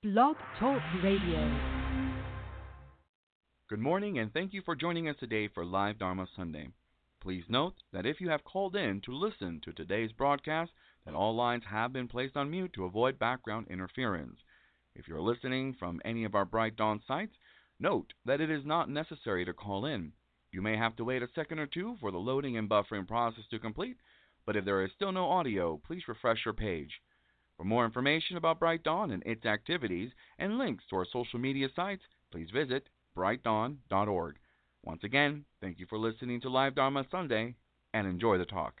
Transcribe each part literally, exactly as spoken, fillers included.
Blog Talk Radio. Good morning, and thank you for joining us today for Live Dharma Sunday. Please note that if you have called in to listen to today's broadcast, that all lines have been placed on mute to avoid background interference. If you're listening from any of our Bright Dawn sites, note that it is not necessary to call in. You may have to wait a second or two for the loading and buffering process to complete, but if there is still no audio, please refresh your page. For more information about Bright Dawn and its activities and links to our social media sites, please visit bright dawn dot org. Once again, thank you for listening to Live Dharma Sunday, and enjoy the talk.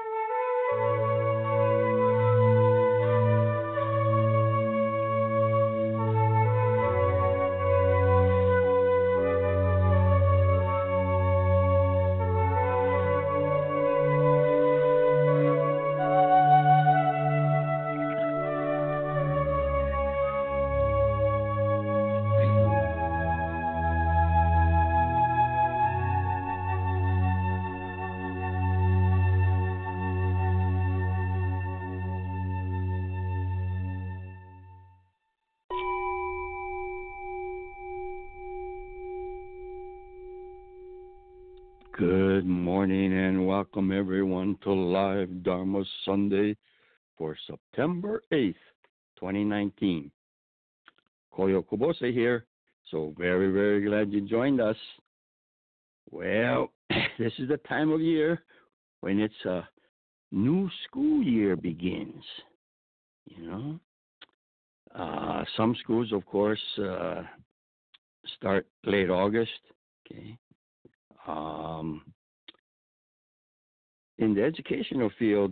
Good morning and welcome everyone to Live Dharma Sunday for September eighth, twenty nineteen. Koyo Kubose here, so very, very glad you joined us. Well, this is the time of year when it's a new school year begins, you know. Uh, some schools, of course, uh, start late August, okay. Um, in the educational field,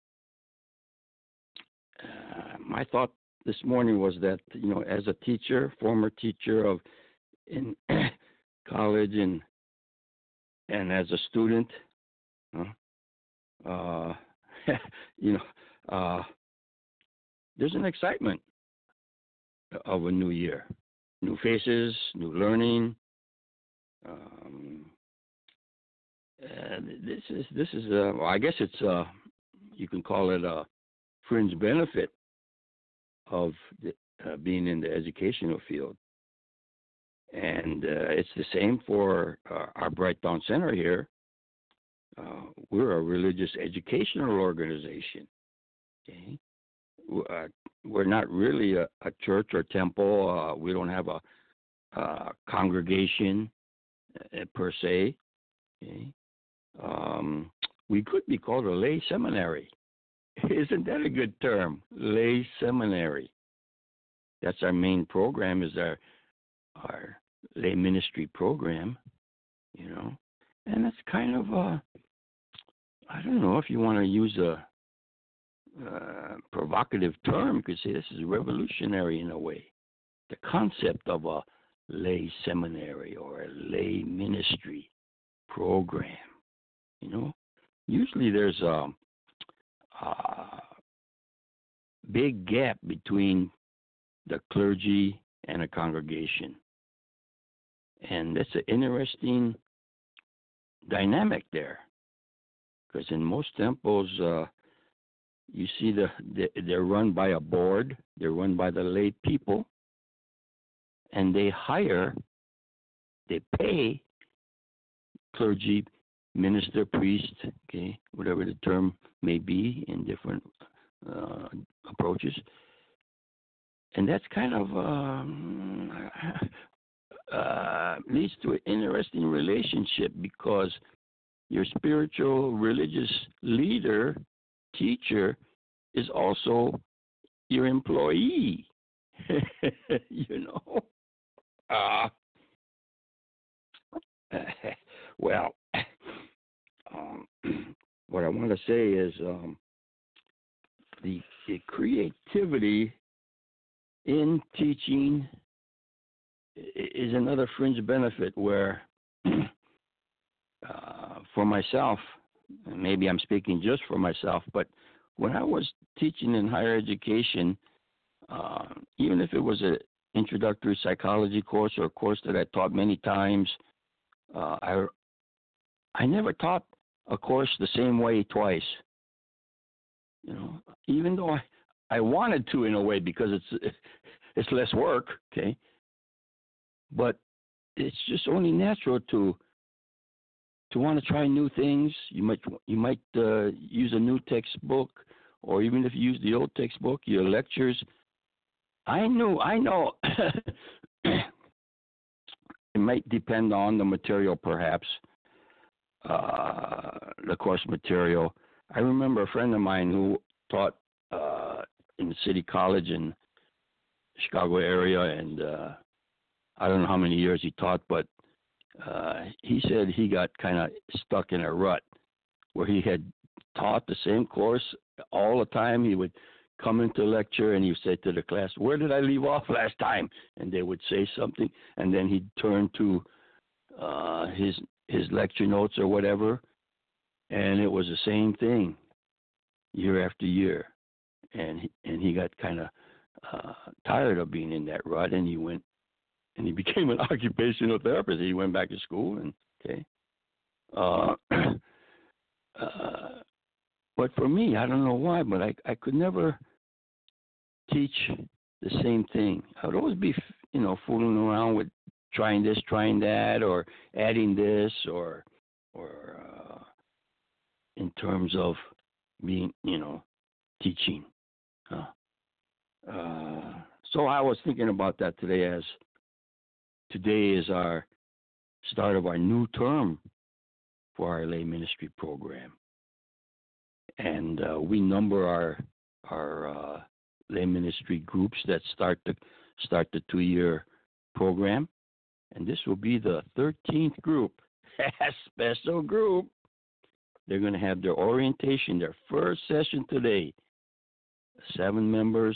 uh, my thought this morning was that, you know, as a teacher, former teacher of in college and and as a student, uh, uh, you know, uh, there's an excitement of a new year, new faces, new learning. Um, And this is this is uh, well, I guess it's uh, you can call it a fringe benefit of the, uh, being in the educational field, and uh, it's the same for uh, our Bright Dawn Center here. Uh, we're a religious educational organization. Okay, uh, we're not really a, a church or temple. Uh, we don't have a, a congregation uh, per se. Okay. Um, we could be called a lay seminary. Isn't that a good term? Lay seminary. That's our main program, is our our lay ministry program, you know. And that's kind of a, I don't know if you want to use a uh, provocative term, you could say this is revolutionary in a way. The concept of a lay seminary or a lay ministry program. You know, usually there's a, a big gap between the clergy and a congregation. And that's an interesting dynamic there. Because in most temples, uh, you see the, the they're run by a board, they're run by the lay people, and they hire, they pay clergy, minister, priest, okay, whatever the term may be in different uh, approaches. And that's kind of um, uh, leads to an interesting relationship, because your spiritual religious leader, teacher, is also your employee, you know. Uh, well, Um, what I want to say is um, the, the creativity in teaching is another fringe benefit where, uh, for myself, and maybe I'm speaking just for myself, but when I was teaching in higher education, uh, even if it was an introductory psychology course or a course that I taught many times, uh, I I never taught a course the same way twice. You know, even though I, I wanted to in a way, because it's it's less work, okay? But it's just only natural to to want to try new things. You might you might uh, use a new textbook, or even if you use the old textbook, your lectures. I knew I know it might depend on the material, perhaps uh, the course material. I remember a friend of mine who taught uh, in the City College in Chicago area, and uh, I don't know how many years he taught, but uh, he said he got kind of stuck in a rut where he had taught the same course all the time. He would come into lecture and he would say to the class, "Where did I leave off last time?" And they would say something, and then he'd turn to uh, his his lecture notes or whatever, and it was the same thing year after year. And he, and he got kind of uh, tired of being in that rut, and he went and he became an occupational therapist. He went back to school, and okay. Uh, uh, but for me, I don't know why, but I I could never teach the same thing. I would always be, you know, fooling around with trying this, trying that, or adding this, or or uh, in terms of being, you know, teaching. Uh, uh, so I was thinking about that today, as today is our start of our new term for our lay ministry program, and uh, we number our our uh, lay ministry groups that start the start the two-year program, and this will be the thirteenth group, a special group. They're going to have their orientation, their first session today. Seven members,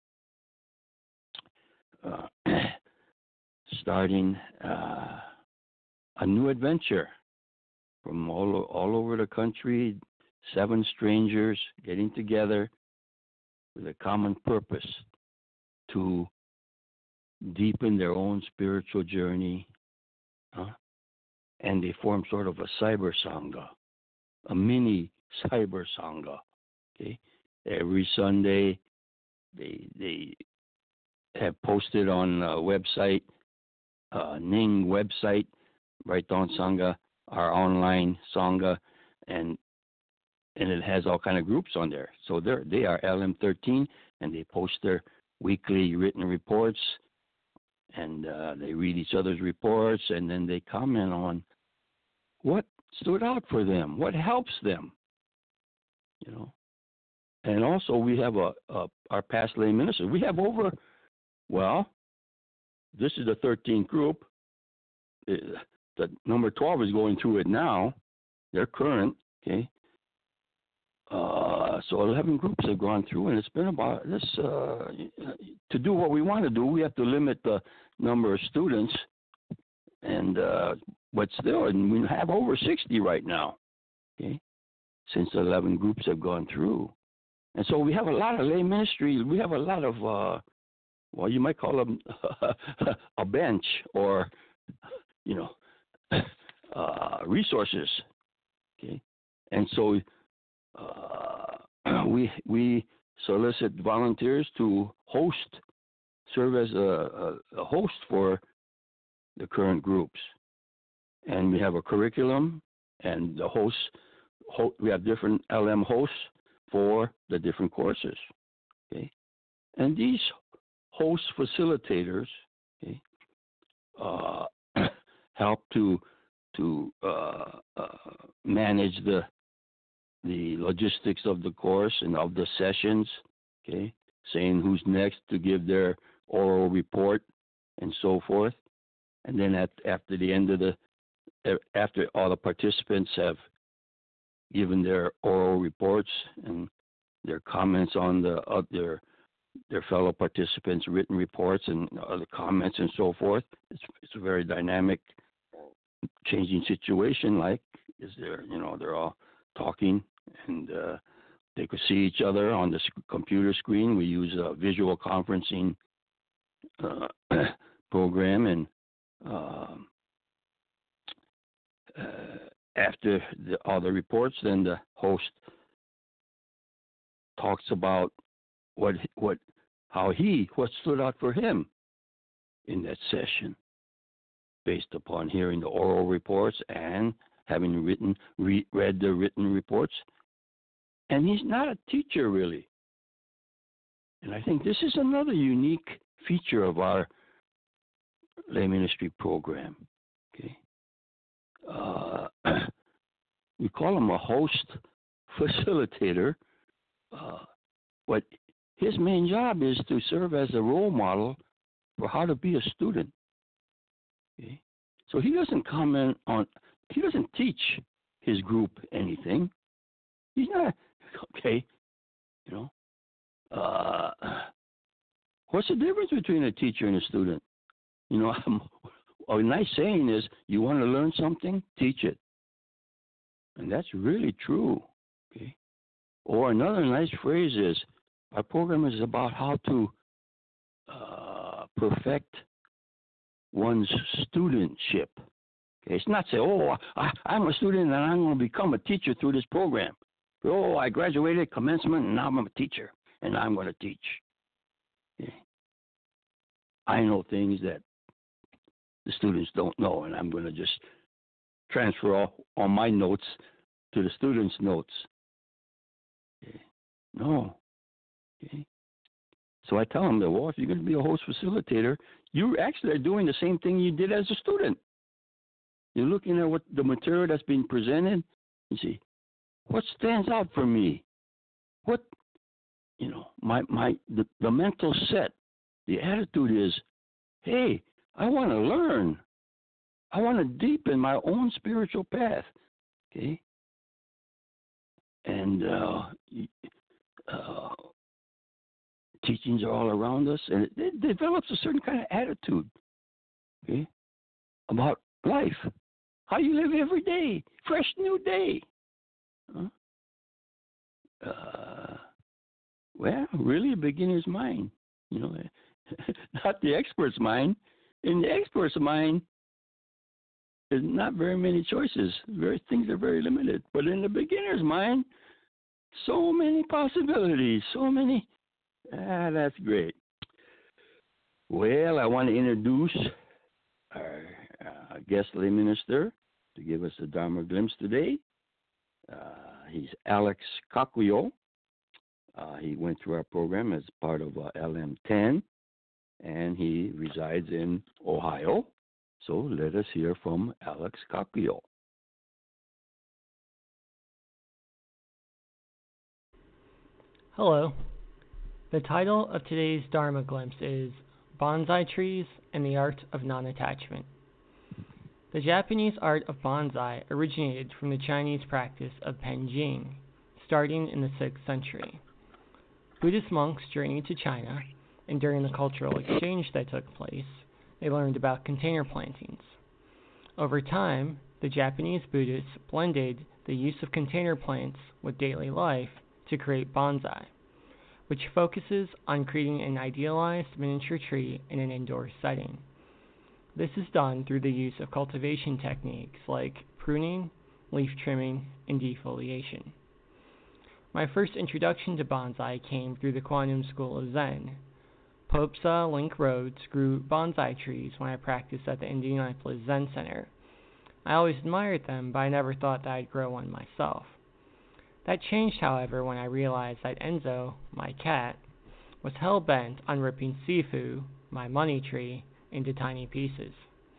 uh, starting uh, a new adventure from all all over the country. Seven strangers getting together with a common purpose to deepen their own spiritual journey, uh, and they form sort of a cyber sangha, a mini cyber sangha. Okay. Every Sunday, they they have posted on a website, uh, Ning website, Brighton Sangha, our online Sangha, and and it has all kind of groups on there. So they they are L M thirteen, and they post their weekly written reports, and uh, they read each other's reports, and then they comment on what stood out for them, what helps them, you know. And also, we have a, a our past lay ministers. We have over, well, this is the thirteenth group. The number twelve is going through it now. They're current, okay. Uh, so eleven groups have gone through, and it's been about this. Uh, to do what we want to do, we have to limit the number of students, and uh, but still, and we have over sixty right now, okay, since eleven groups have gone through. And so we have a lot of lay ministry. We have a lot of, uh, well, you might call them a bench, or, you know, uh, resources. Okay, and so uh, we we solicit volunteers to host, serve as a, a, a host for the current groups, and we have a curriculum, and the hosts. Ho- we have different L M hosts for the different courses, okay? And these host facilitators, okay, uh, help to to uh, uh, manage the the logistics of the course and of the sessions, okay, saying who's next to give their oral report and so forth. And then at after the end of the after all the participants have given their oral reports and their comments on the uh, their their fellow participants' written reports and other comments and so forth. It's it's a very dynamic, changing situation. Like, is there, you know, they're all talking, and uh, they could see each other on the sc- computer screen. We use a visual conferencing uh, program, and uh, uh, after the, all the reports, then the host talks about what what how he, what stood out for him in that session, based upon hearing the oral reports and having written re- read the written reports. And he's not a teacher, really. And I think this is another unique feature of our lay ministry program. Okay, uh, we call him a host facilitator, uh, but his main job is to serve as a role model for how to be a student. Okay? So he doesn't comment on, he doesn't teach his group anything. He's not, okay, you know. Uh, what's the difference between a teacher and a student? You know, a nice saying is, you want to learn something, teach it. And that's really true. Okay. Or another nice phrase is, our program is about how to uh, perfect one's studentship. Okay. It's not say, oh, I, I'm a student and I'm going to become a teacher through this program. Oh, I graduated commencement and now I'm a teacher and I'm going to teach. Okay. I know things that the students don't know, and I'm going to just transfer all, all my notes to the students' notes. Okay. No. Okay. So I tell them that, well, if you're going to be a host facilitator, you actually are doing the same thing you did as a student. You're looking at what the material that's being presented and see, what stands out for me? What, you know, my, my the, the mental set, the attitude is, hey, I want to learn. I want to deepen my own spiritual path. Okay? And uh, uh, teachings are all around us, and it, it develops a certain kind of attitude, okay, about life. How you live every day, fresh new day. Huh? Uh, well, really a beginner's mind, you know, not the expert's mind. In the expert's mind, there's not very many choices. Very things are very limited. But in the beginner's mind, so many possibilities, so many. Ah, that's great. Well, I want to introduce our uh, guest lay minister to give us a Dharma glimpse today. Uh, he's Alex Kakuyo. Uh, he went through our program as part of uh, L M ten. And he resides in Ohio. So let us hear from Alex Kakuyo. Hello. The title of today's Dharma Glimpse is Bonsai Trees and the Art of Non-Attachment. The Japanese art of bonsai originated from the Chinese practice of penjing, starting in the sixth century. Buddhist monks journeyed to China, and during the cultural exchange that took place, they learned about container plantings. Over time, the Japanese Buddhists blended the use of container plants with daily life to create bonsai, which focuses on creating an idealized miniature tree in an indoor setting. This is done through the use of cultivation techniques like pruning, leaf trimming, and defoliation. My first introduction to bonsai came through the Quantum School of Zen. Popsa Link Rhodes grew bonsai trees when I practiced at the Indianapolis Zen Center. I always admired them, but I never thought that I'd grow one myself. That changed, however, when I realized that Enzo, my cat, was hell-bent on ripping Sifu, my money tree, into tiny pieces.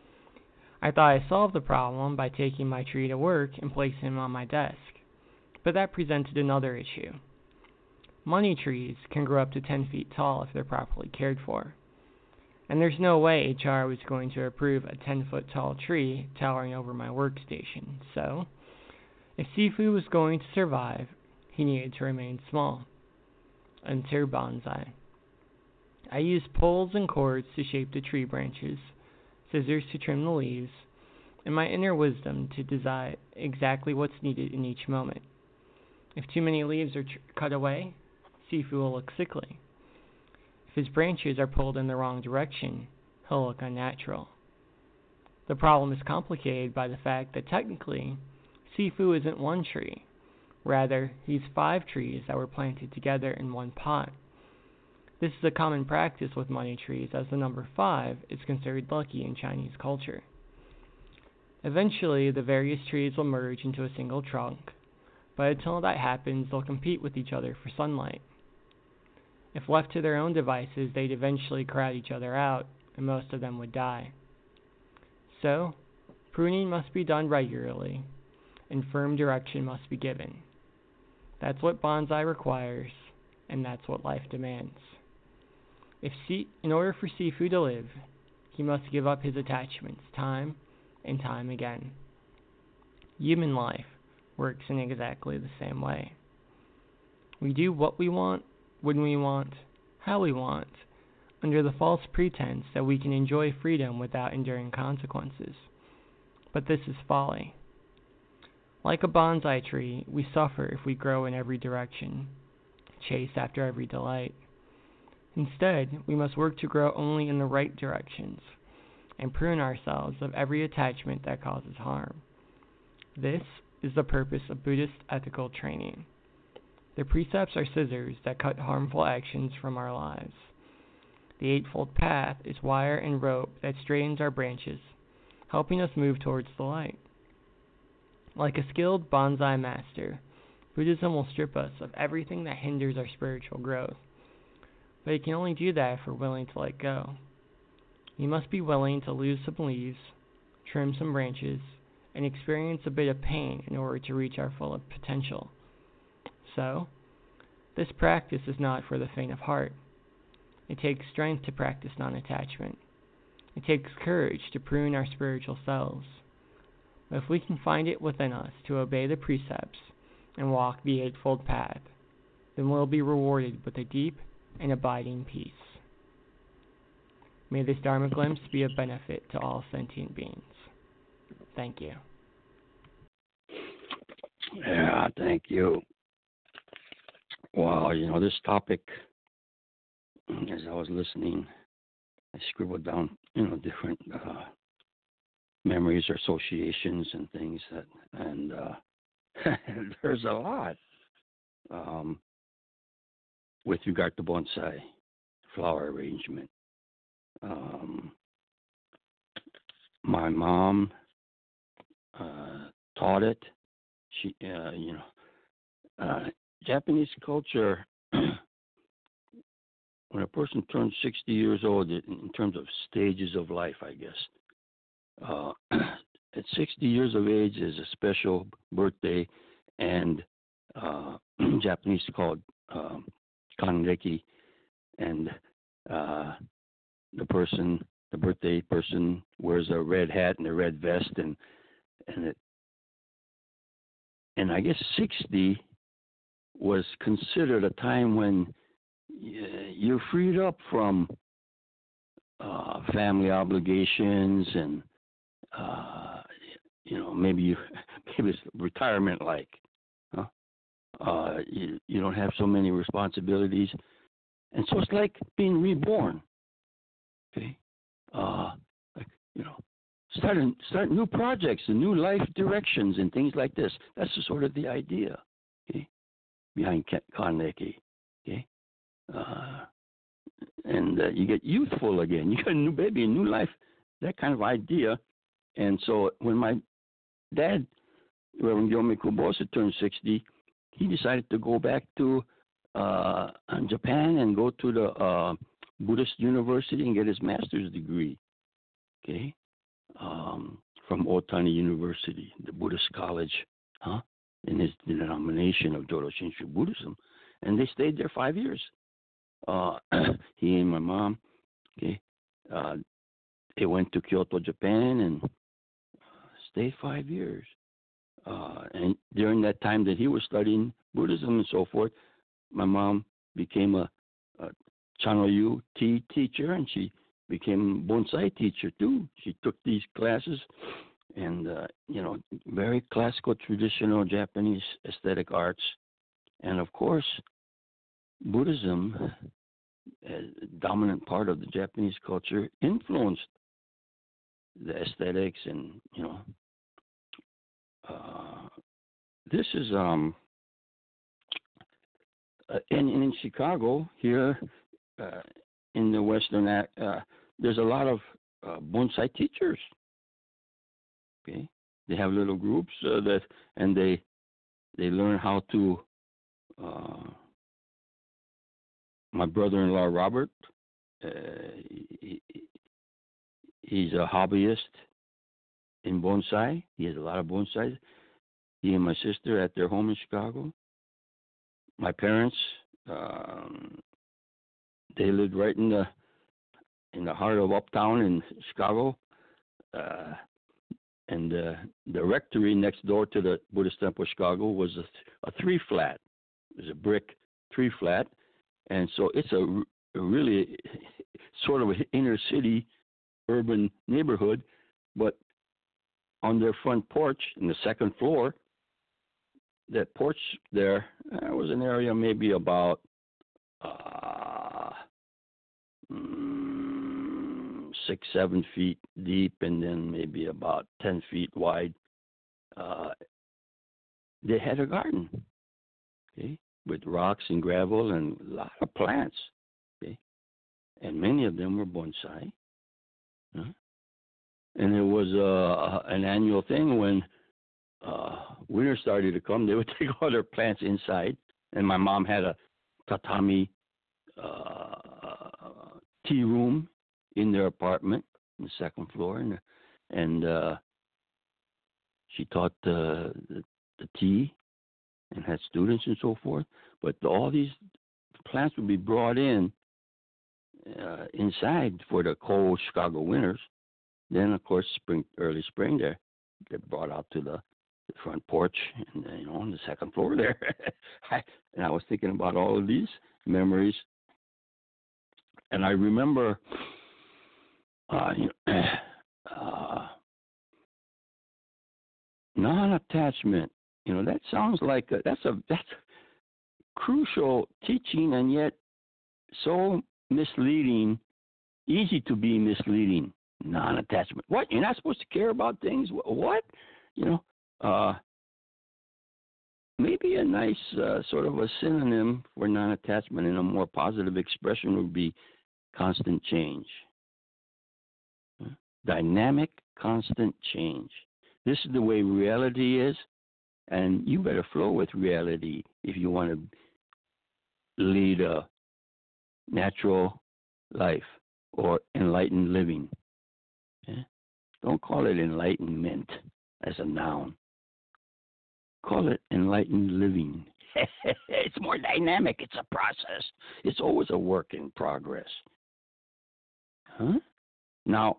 I thought I solved the problem by taking my tree to work and placing him on my desk, but that presented another issue. Money trees can grow up to ten feet tall if they're properly cared for, and there's no way H R was going to approve a ten-foot tall tree towering over my workstation, so if Sifu was going to survive, he needed to remain small. Enter bonsai. I used poles and cords to shape the tree branches, scissors to trim the leaves, and my inner wisdom to decide exactly what's needed in each moment. If too many leaves are tr- cut away, Sifu will look sickly. If his branches are pulled in the wrong direction, he'll look unnatural. The problem is complicated by the fact that technically, Sifu isn't one tree. Rather, he's five trees that were planted together in one pot. This is a common practice with money trees, as the number five is considered lucky in Chinese culture. Eventually, the various trees will merge into a single trunk, but until that happens, they'll compete with each other for sunlight. If left to their own devices, they'd eventually crowd each other out, and most of them would die. So, pruning must be done regularly, and firm direction must be given. That's what bonsai requires, and that's what life demands. If sea- in order for Sifu to live, he must give up his attachments time and time again. Human life works in exactly the same way. We do what we want, when we want, how we want, under the false pretense that we can enjoy freedom without enduring consequences. But this is folly. Like a bonsai tree, we suffer if we grow in every direction, chase after every delight. Instead, we must work to grow only in the right directions, and prune ourselves of every attachment that causes harm. This is the purpose of Buddhist ethical training. The precepts are scissors that cut harmful actions from our lives. The Eightfold Path is wire and rope that straightens our branches, helping us move towards the light. Like a skilled bonsai master, Buddhism will strip us of everything that hinders our spiritual growth. But it can only do that if we're willing to let go. You must be willing to lose some leaves, trim some branches, and experience a bit of pain in order to reach our full potential. So, this practice is not for the faint of heart. It takes strength to practice non-attachment. It takes courage to prune our spiritual selves. But if we can find it within us to obey the precepts and walk the Eightfold Path, then we'll be rewarded with a deep and abiding peace. May this Dharma glimpse be of benefit to all sentient beings. Thank you. Yeah, thank you. Wow, you know, this topic, as I was listening, I scribbled down, you know, different uh, memories or associations and things that, and uh, there's a lot um, with regard to bonsai, flower arrangement. Um, my mom uh, taught it. She, uh, you know, uh, Japanese culture, when a person turns sixty years old, in terms of stages of life, I guess, uh, at sixty years of age is a special birthday, and uh, Japanese called um, kanreki, and uh, the person, the birthday person, wears a red hat and a red vest, and and it, and I guess sixty was considered a time when you're freed up from uh, family obligations, and uh, you know, maybe you maybe it's retirement like, huh? Uh, you you don't have so many responsibilities, and so it's like being reborn. Okay, uh, like, you know, starting start new projects and new life directions and things like this. That's the sort of the idea, okay, behind kanreki. Okay. Uh, and uh, you get youthful again. You get a new baby, a new life, that kind of idea. And so when my dad, Reverend Yomi Kubosa, turned sixty, he decided to go back to uh, Japan and go to the uh, Buddhist University and get his master's degree. Okay, um, from Otani University, the Buddhist college, huh? In his denomination of Jodo Shinshu Buddhism, and they stayed there five years. Uh, he and my mom, okay, uh, they went to Kyoto, Japan, and uh, stayed five years. Uh, and during that time that he was studying Buddhism and so forth, my mom became a, a Chanoyu tea teacher, and she became a bonsai teacher too. She took these classes, and uh, you know, very classical, traditional Japanese aesthetic arts, and of course, Buddhism, a dominant part of the Japanese culture, influenced the aesthetics, and you know, uh, this is um, uh, in in Chicago here. uh, in the Western, uh, there's a lot of uh, bonsai teachers. Okay, they have little groups uh, that, and they they learn how to. Uh, my brother-in-law Robert, uh, he, he's a hobbyist in bonsai. He has a lot of bonsai. He and my sister at their home in Chicago. My parents, um, they lived right in the in the heart of uptown in Chicago, uh, and uh, the rectory next door to the Buddhist Temple Chicago was a, a three flat. It was a brick three flat, and so it's a, a really sort of an inner city, urban neighborhood, but on their front porch in the second floor, that porch there uh, was an area maybe about uh, mm, six, seven feet deep, and then maybe about ten feet wide. Uh, they had a garden, okay, with rocks and gravel and a lot of plants, okay, and many of them were bonsai. Huh? And it was uh, an annual thing when uh, winter started to come. They would take all their plants inside, and my mom had a tatami uh, tea room in their apartment on the second floor, and and uh, she taught uh, the, the tea and had students and so forth. But all these plants would be brought in uh, inside for the cold Chicago winters. Then, of course, spring, early spring, there, they're brought out to the, the front porch, and you know, on the second floor there. I, and I was thinking about all of these memories, and I remember, uh, you know, uh, non-attachment. You know, that sounds like a, that's a that's a crucial teaching, and yet so misleading, easy to be misleading. Non-attachment. What? You're not supposed to care about things? What? You know, uh, maybe a nice uh, sort of a synonym for non-attachment and a more positive expression would be constant change. Huh? Dynamic, constant change. This is the way reality is, and you better flow with reality if you want to lead a natural life or enlightened living. Yeah? Don't call it enlightenment as a noun. Call it enlightened living. It's more dynamic. It's a process. It's always a work in progress. Huh? Now,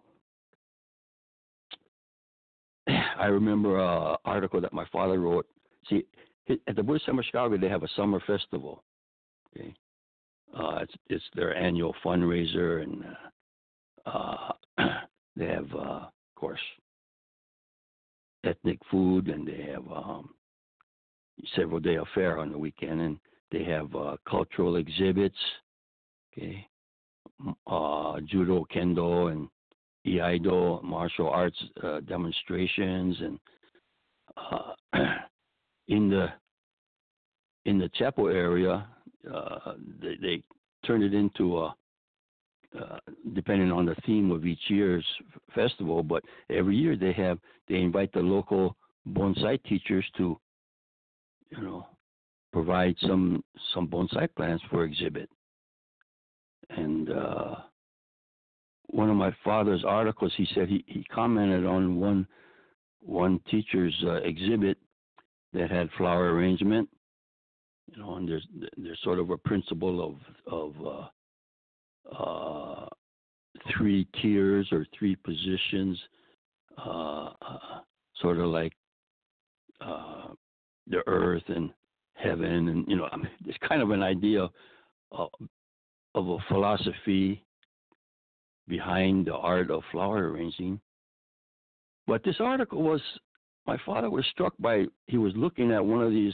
I remember an article that my father wrote. See, at the Buddhist Temple Chicago, they have a summer festival. Okay, uh, it's it's their annual fundraiser, and uh, uh, they have, uh, of course, ethnic food, and they have um, several day affair on the weekend, and they have uh, cultural exhibits. Okay, uh, judo, kendo, and iaido martial arts uh, demonstrations, and uh, in the in the chapel area, uh, they, they turned it into a uh, depending on the theme of each year's festival. But every year they have they invite the local bonsai teachers to, you know, provide some some bonsai plants for exhibit. And uh, one of my father's articles, he said he, he commented on one one teacher's uh, exhibit that had flower arrangement, you know, and there's there's sort of a principle of of uh, uh, three tiers or three positions, uh, uh, sort of like uh, the earth and heaven, and you know, I mean, it's kind of an idea of, of a philosophy behind the art of flower arranging. But this article was, my father was struck by, he was looking at one of these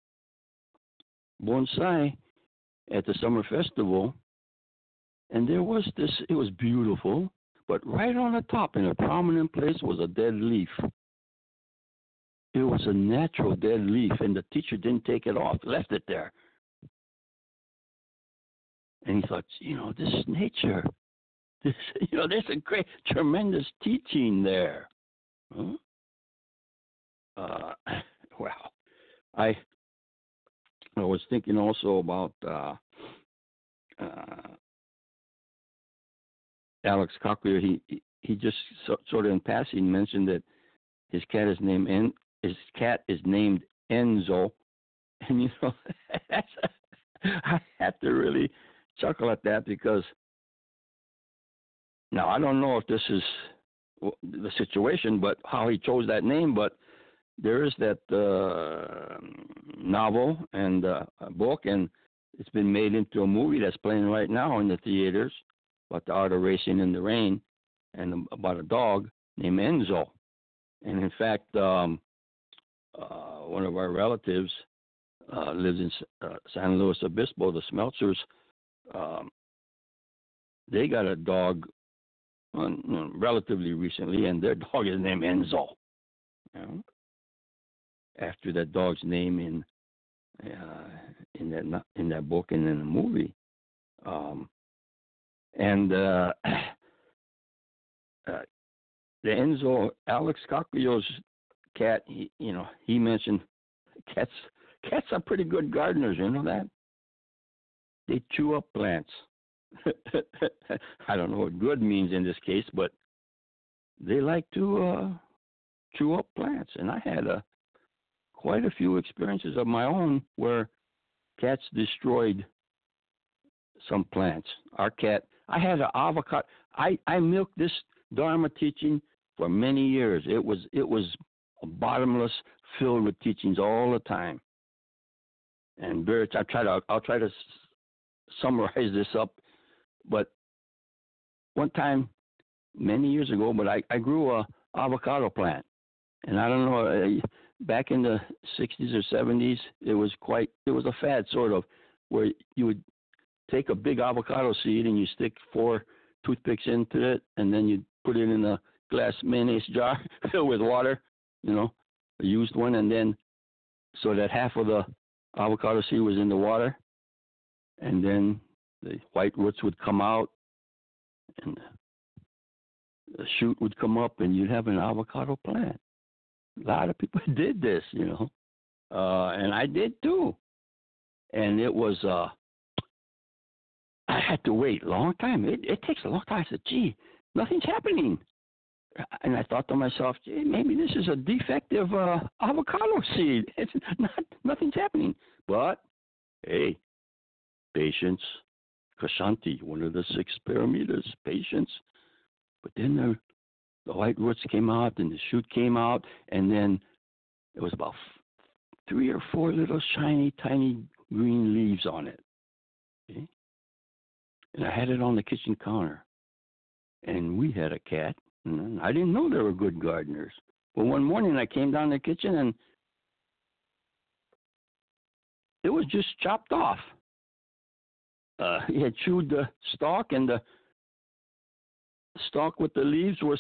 bonsai at the summer festival, and there was this, it was beautiful, but right on the top in a prominent place was a dead leaf. It was a natural dead leaf, and the teacher didn't take it off, left it there. And he thought, you know, this is nature. This, you know, there's a great, tremendous teaching there. Huh? Uh, well, I I was thinking also about uh, uh, Alex Cochlear. He he just so, sort of in passing mentioned that his cat is named en, his cat is named Enzo, and you know, that's, I have to really chuckle at that because now I don't know if this is the situation, but how he chose that name, but there is that uh, novel and uh, book, and it's been made into a movie that's playing right now in the theaters about the art of racing in the rain and about a dog named Enzo. And in fact, um, uh, one of our relatives uh, lives in uh, San Luis Obispo, the Smeltzers. Um, they got a dog uh, relatively recently, and their dog is named Enzo. You know? After that dog's name in uh, in that in that book and in the movie, um, and uh, uh, the Enzo Alex Cochlear's cat, he, you know, he mentioned cats. Cats are pretty good gardeners. You know that? They chew up plants. I don't know what good means in this case, but they like to uh, chew up plants, and I had a quite a few experiences of my own where cats destroyed some plants. Our cat, I had an avocado. I, I milked this Dharma teaching for many years. It was it was bottomless, filled with teachings all the time. And very, I try to I'll try to summarize this up. But one time, many years ago, but I, I grew a avocado plant, and I don't know. Back in the sixties or seventies, it was quite, it was a fad sort of, where you would take a big avocado seed and you stick four toothpicks into it, and then you put it in a glass mayonnaise jar filled with water, you know, a used one, and then so that half of the avocado seed was in the water, and then the white roots would come out, and the shoot would come up, and you'd have an avocado plant. A lot of people did this, you know, uh, and I did too. And it was, uh, I had to wait a long time. It, it takes a long time. I said, gee, nothing's happening. And I thought to myself, gee, maybe this is a defective uh, avocado seed. It's not, nothing's happening. But, hey, patience, Kashanti, one of the six paramitas, patience. But then there, the white roots came out, and the shoot came out, and then it was about f- three or four little shiny, tiny green leaves on it. Okay? And I had it on the kitchen counter. And we had a cat, and I didn't know they were good gardeners. But one morning I came down the kitchen, and it was just chopped off. Uh, he had chewed the stalk, and the stalk with the leaves was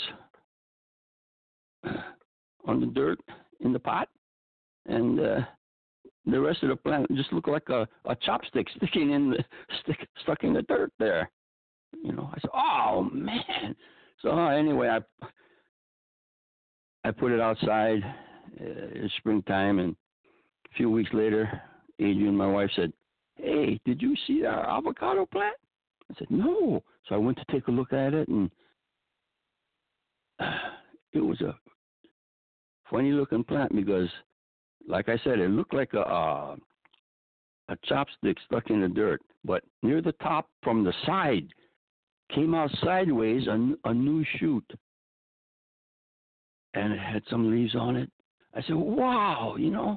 on the dirt in the pot, and uh, the rest of the plant just looked like a, a chopstick sticking in the stick stuck in the dirt there. You know, I said, "Oh man!" So uh, anyway, I I put it outside uh, in springtime, and a few weeks later, Adrian, my wife, said, "Hey, did you see our avocado plant?" I said, "No." So I went to take a look at it, and uh, it was a funny looking plant because, like I said, it looked like a uh, a chopstick stuck in the dirt. But near the top, from the side, came out sideways a, a new shoot, and it had some leaves on it. I said, "Wow, you know,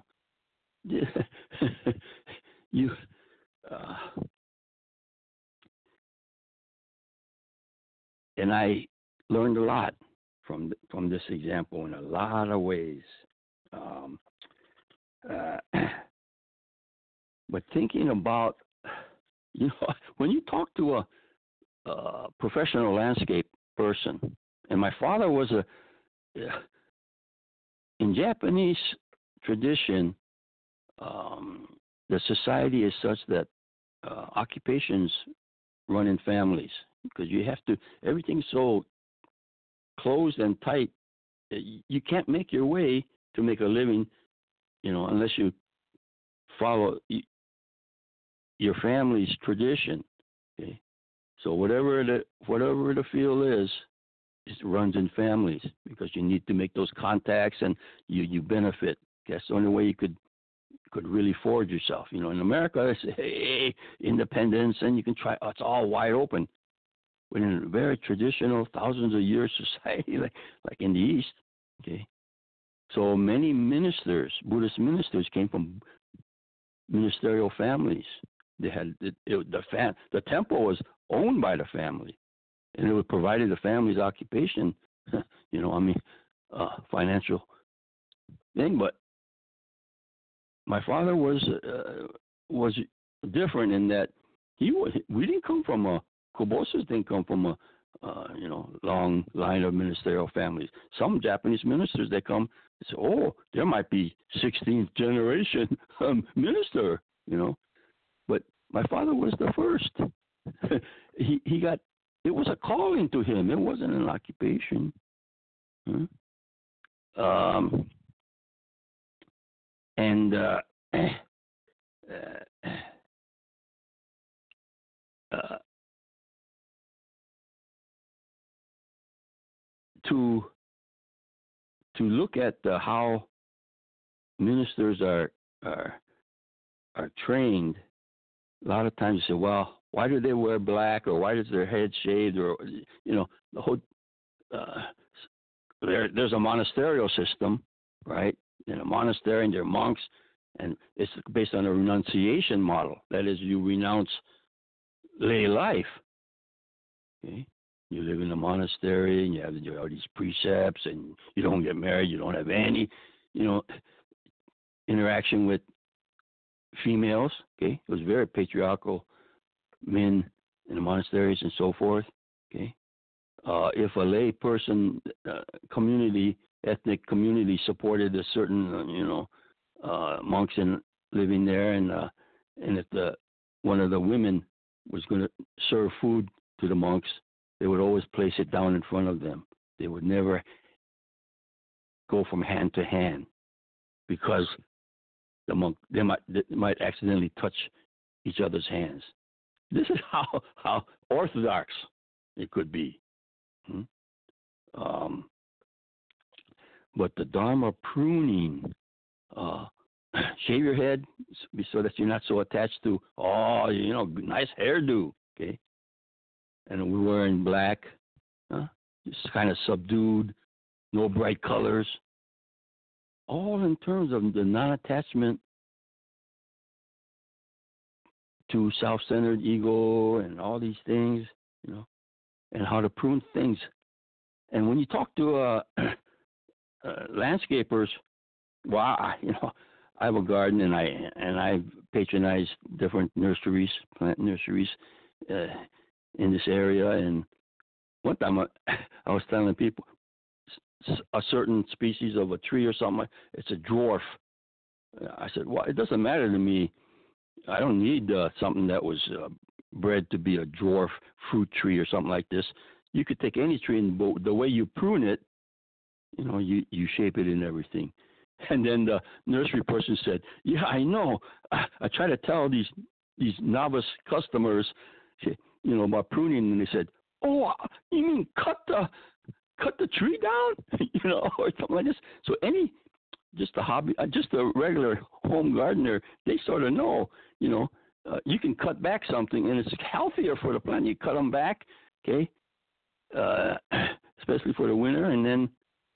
you." Uh, and I learned a lot from from this example in a lot of ways. Um, uh, but thinking about, you know, when you talk to a, a professional landscape person, and my father was a, in Japanese tradition, um, the society is such that uh, occupations running families because you have to. Everything's so closed and tight. You can't make your way to make a living, you know, unless you follow your family's tradition. Okay, so whatever the whatever the field is, it runs in families because you need to make those contacts and you, you benefit. That's the only way you could could really forge yourself. You know, in America, it's hey, independence, and you can try. Oh, it's all wide open. But in a very traditional, thousands of years society, like like in the East, okay. So many ministers, Buddhist ministers, came from ministerial families. They had it, it, the fam, the temple was owned by the family, and it would provided the family's occupation. You know, I mean, uh, financial thing. But my father was uh, was different in that he was. We didn't come from a Kobosas didn't come from a uh, you know long line of ministerial families. Some Japanese ministers they come and say, oh, there might be sixteenth generation um, minister, you know. But my father was the first. he he got it was a calling to him. It wasn't an occupation. Hmm? Um, and uh, uh, uh, to to look at uh, how ministers are are are trained. A lot of times you say, well, why do they wear black, or why does their head shaved, or you know the whole. Uh, there, there's a monasterial system, right? In a monastery, and there are monks, and it's based on a renunciation model. That is, you renounce lay life. Okay. You live in a monastery, and you have, you have all these precepts, and you don't get married. You don't have any, you know, interaction with females. Okay, it was very patriarchal. Men in the monasteries and so forth. Okay, uh, if a lay person, uh, community, ethnic community supported a certain, uh, you know, uh, monks in living there, and uh, and if the one of the women was going to serve food to the monks, they would always place it down in front of them. They would never go from hand to hand because the monk they might they might accidentally touch each other's hands. This is how how orthodox it could be. Hmm? Um, but the Dharma pruning, uh, shave your head so that you're not so attached to, oh, you know, nice hairdo, okay? And we're wearing black, huh? Just kind of subdued, no bright colors. All in terms of the non-attachment to self-centered ego and all these things, you know, and how to prune things. And when you talk to uh, uh, landscapers, well, I, you know, I have a garden, and I and I patronize different nurseries, plant nurseries, uh, in this area. And one time I, I was telling people a certain species of a tree or something, it's a dwarf. I said, well, it doesn't matter to me. I don't need uh, something that was uh, bred to be a dwarf fruit tree or something like this. You could take any tree, and the way you prune it, you know, you, you shape it in everything. And then the nursery person said, yeah, I know. I, I try to tell these these novice customers, you know, about pruning, and they said, oh, you mean cut the cut the tree down, you know, or something like this. So any, just a hobby, just a regular home gardener, they sort of know, you know, uh, you can cut back something, and it's healthier for the plant. You cut them back, okay, uh, especially for the winter, and then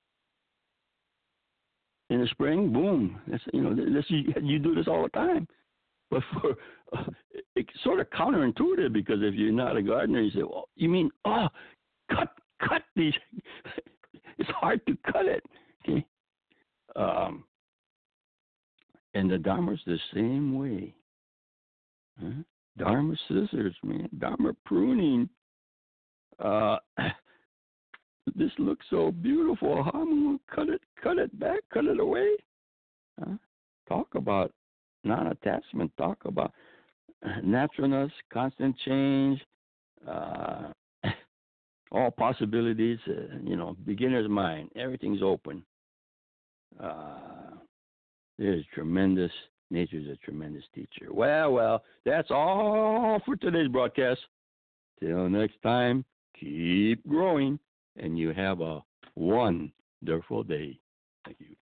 in the spring, boom. That's, you know, this, you, you do this all the time. But for uh, it's sort of counterintuitive, because if you're not a gardener, you say, well, you mean, oh, cut, cut these. It's hard to cut it. Okay. Um, and the Dharma's the same way. Huh? Dharma scissors, man. Dharma pruning. Uh, this looks so beautiful. How am I going to cut it, cut it back, cut it away? Huh? Talk about non-attachment. Talk about naturalness, constant change, uh, all possibilities, uh, you know, beginner's mind. Everything's open. Uh, there's tremendous, nature's a tremendous teacher. Well, well, that's all for today's broadcast. Till next time, keep growing, and you have a wonderful day. Thank you.